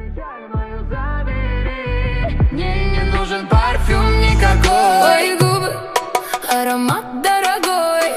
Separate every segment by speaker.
Speaker 1: печаль мою забери. Мне не нужен парфюм никакой.
Speaker 2: Твои губы, аромат дорогой.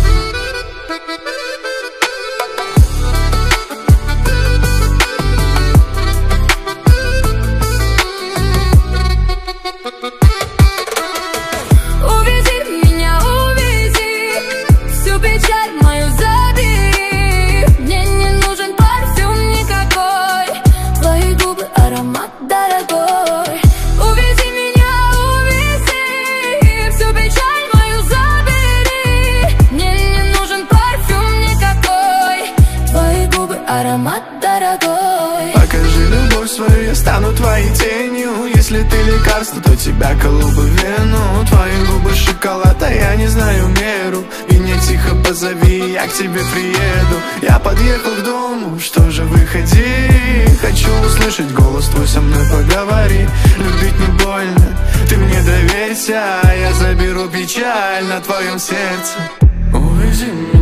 Speaker 2: Увези меня, увези, всю печаль мою забери. Мне не нужен парфюм никакой. Твои губы, аромат дорогой. Увези меня, увези, всю печаль мою забери. Мне не нужен парфюм никакой. Твои губы, аромат дорогой.
Speaker 3: Покажи любовь свою, я стану твоей тенью. Если ты лекарство, то тебя колубы вену. Твои губы шоколад, а я не знаю меру. Меня тихо позови, я к тебе приеду. Я подъехал к дому, что же выходи. Хочу услышать голос твой, со мной поговори. Любить не больно, ты мне доверься. Я заберу печаль на твоем сердце. Увези меня.